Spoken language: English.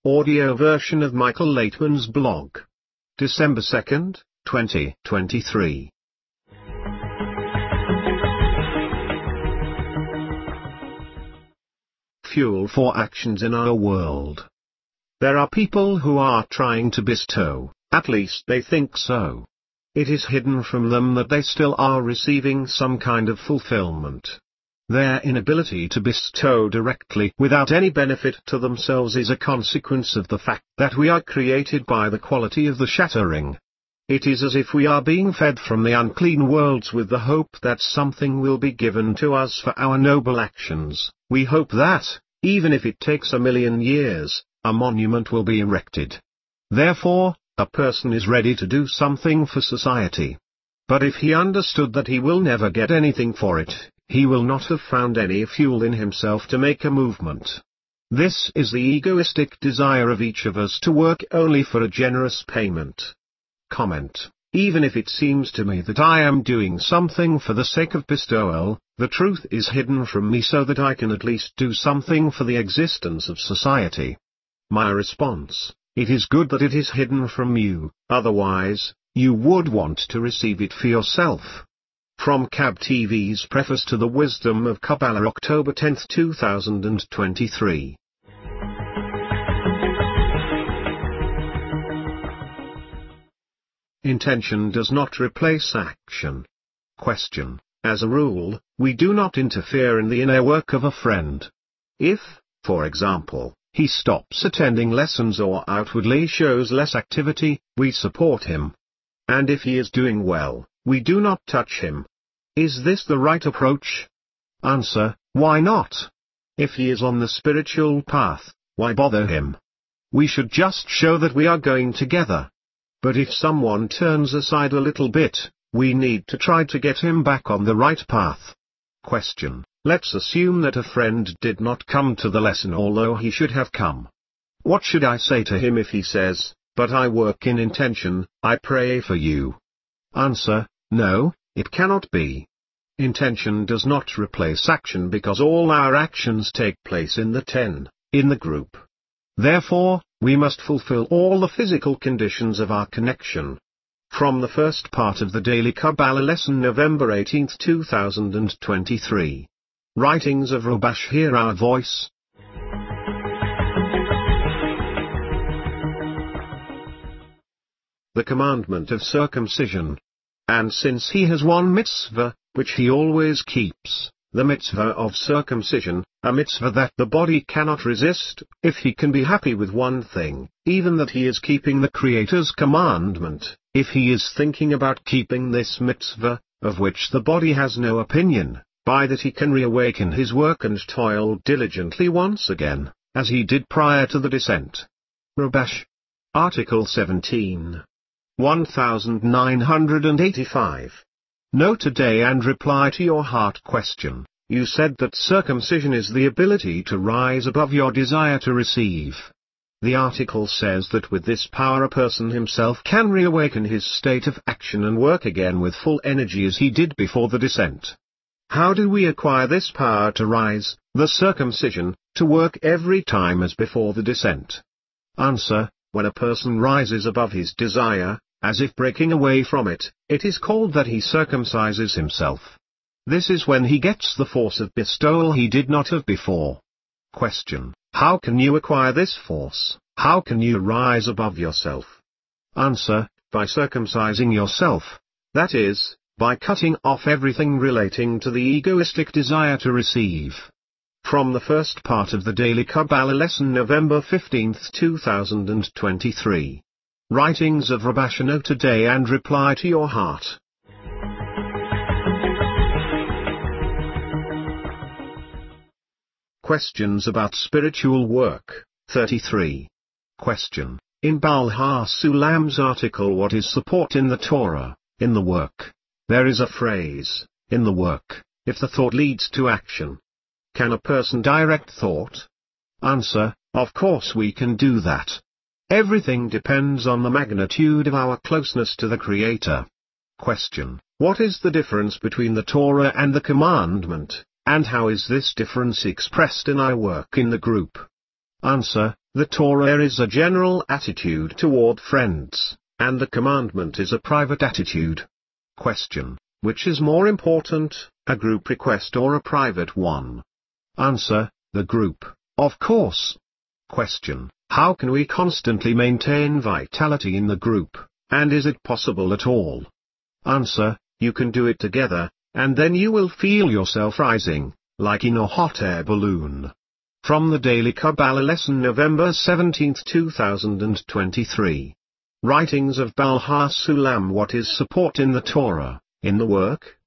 Audio version of Michael Laitman's blog. December 2nd, 2023. Fuel for actions in our world. There are people who are trying to bestow, at least they think so. It is hidden from them that they still are receiving some kind of fulfillment. Their inability to bestow directly without any benefit to themselves is a consequence of the fact that we are created by the quality of the shattering. It is as if we are being fed from the unclean worlds with the hope that something will be given to us for our noble actions. We hope that, even if it takes 1,000,000 years, a monument will be erected. Therefore, a person is ready to do something for society. But if he understood that he will never get anything for it, he will not have found any fuel in himself to make a movement. This is the egoistic desire of each of us to work only for a generous payment. Comment: even if it seems to me that I am doing something for the sake of bestowal, the truth is hidden from me so that I can at least do something for the existence of society. My response: it is good that it is hidden from you, otherwise, you would want to receive it for yourself. From Cab TV's Preface to the Wisdom of Kabbalah, October 10, 2023. Intention does not replace action. Question: as a rule, we do not interfere in the inner work of a friend. If, for example, he stops attending lessons or outwardly shows less activity, we support him. And if he is doing well, we do not touch him. Is this the right approach? Answer: why not? If he is on the spiritual path, why bother him? We should just show that we are going together. But if someone turns aside a little bit, we need to try to get him back on the right path. Question: let's assume that a friend did not come to the lesson although he should have come. What should I say to him if he says, "But I work in intention, I pray for you"? Answer: no, it cannot be. Intention does not replace action because all our actions take place in the 10, in the group. Therefore, we must fulfill all the physical conditions of our connection. From the first part of the Daily Kabbalah Lesson, November 18, 2023. Writings of Rubash. Hear our voice. The commandment of circumcision. And since he has one mitzvah, which he always keeps, the mitzvah of circumcision, a mitzvah that the body cannot resist, if he can be happy with one thing, even that he is keeping the Creator's commandment, if he is thinking about keeping this mitzvah, of which the body has no opinion, by that he can reawaken his work and toil diligently once again, as he did prior to the descent. Rubash. Article 17. 1985. Note today and reply to your heart question. You said that circumcision is the ability to rise above your desire to receive. The article says that with this power a person himself can reawaken his state of action and work again with full energy as he did before the descent. How do we acquire this power to rise, the circumcision, to work every time as before the descent? Answer: when a person rises above his desire, as if breaking away from it, it is called that he circumcises himself. This is when he gets the force of bestowal he did not have before. Question: how can you acquire this force? How can you rise above yourself? Answer: by circumcising yourself. That is, by cutting off everything relating to the egoistic desire to receive. From the first part of the Daily Kabbalah Lesson, November 15, 2023. Writings of Rubash. Know today and reply to your heart. Questions about spiritual work. 33. Question: in Baal HaSulam's article, what is support in the Torah? In the work. There is a phrase, in the work, if the thought leads to action. Can a person direct thought? Answer: of course we can do that. Everything depends on the magnitude of our closeness to the Creator. Question: what is the difference between the Torah and the commandment, and how is this difference expressed in our work in the group? Answer: The Torah is a general attitude toward friends, and the commandment is a private attitude. Question: which is more important, a group request or a private one? Answer: the group, of course. Question: how can we constantly maintain vitality in the group, and is it possible at all? Answer: you can do it together, and then you will feel yourself rising, like in a hot air balloon. From the Daily Kabbalah Lesson, November 17, 2023. Writings of Baal HaSulam. What is support in the Torah, in the work,